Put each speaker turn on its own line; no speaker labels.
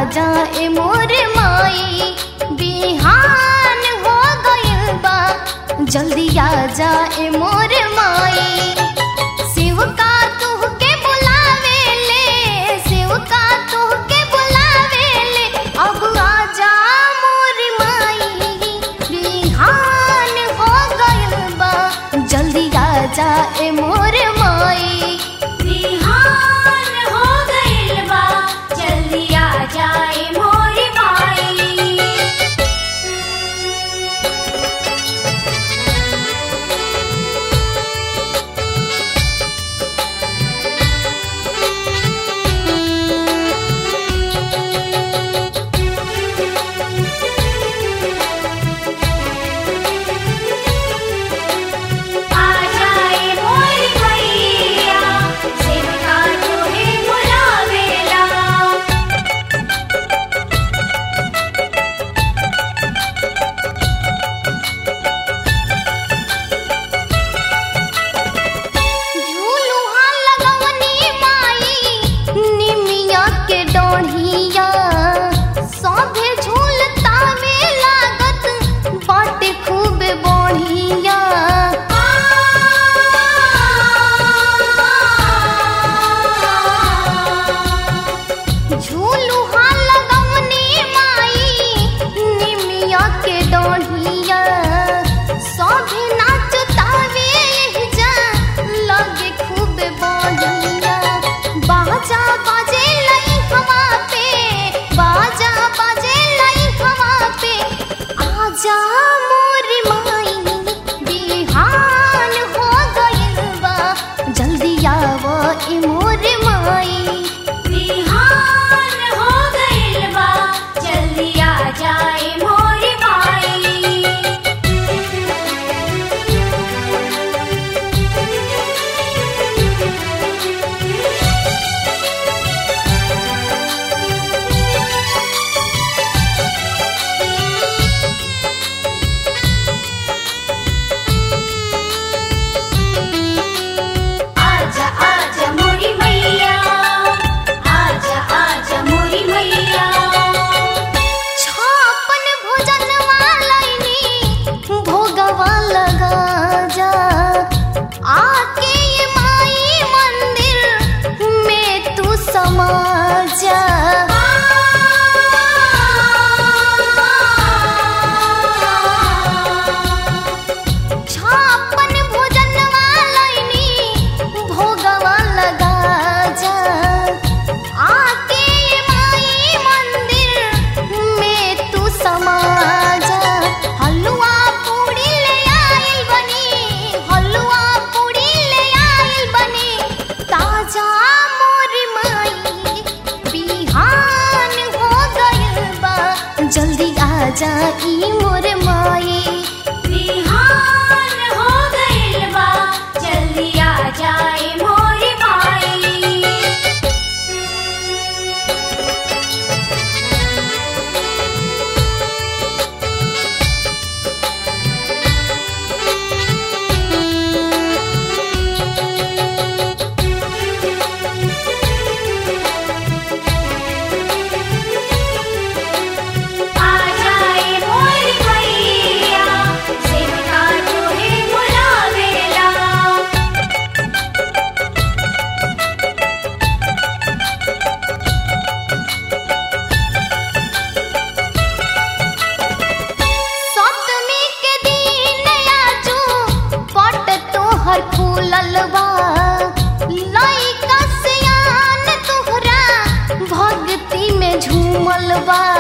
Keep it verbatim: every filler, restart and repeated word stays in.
जाए मोर माई, बिहान हो गइल बा जल्दी आ जाए मोर माई। शिव का तुह के बुलावे ले, शिव का तुह के बुलावे ले, अब आ जा मोर माई, बिहान हो गइल बा जल्दी आ जाए मोर माई।
बिहान हो गइल बा जल्दी आ जाए मोर माई। आ जाए मोर मैया, सेवका तोहे बुलावेला।
झूलुहा लगवनी माई, निमिया के डोढ़िया, सभे झूलतावे लागत बाटे खूब बढ़िया। झूलुहा लगवनी माई, निमिया के डोढ़िया, सभे नाचतावे एहिजा लगे खूब बढ़िया। बाजा बाजे लई हवा पे, बाजा बाजे लई हवा पे, आजा मोर माई, बिहान हो गइल बा जल्दी आव ए मोर माई।
बिहान हो गइल बा जल्दी आ जाए मोर माई। आजा आजा मोरी मैया, आजा आजा मोरी मैया।
छापन भोजनवा लईनी, भोगवा लगा जा, आके ये माई मंदिर में तू समा जा। छापन भोजनवा लईनी, भोगवा लगा जा, आके ये माई मंदिर में तू समा जा। हलवा पूड़ी ले आइल बनी, हलवा पूड़ी ले आइल बनी, ताजा मोर माई, बिहान हो गइल बा जल्दी आ जा ई मोर माई।
बिहान हो गइल बा जल्दी आ जाए मोर माई। आ जाए मोर मैया, सेवका तोहे बुलावेला।
सप्तमी के दिन आजू पट तोहर फूलल बा, लइका सियान तोहरा भक्ति में झूमल बा।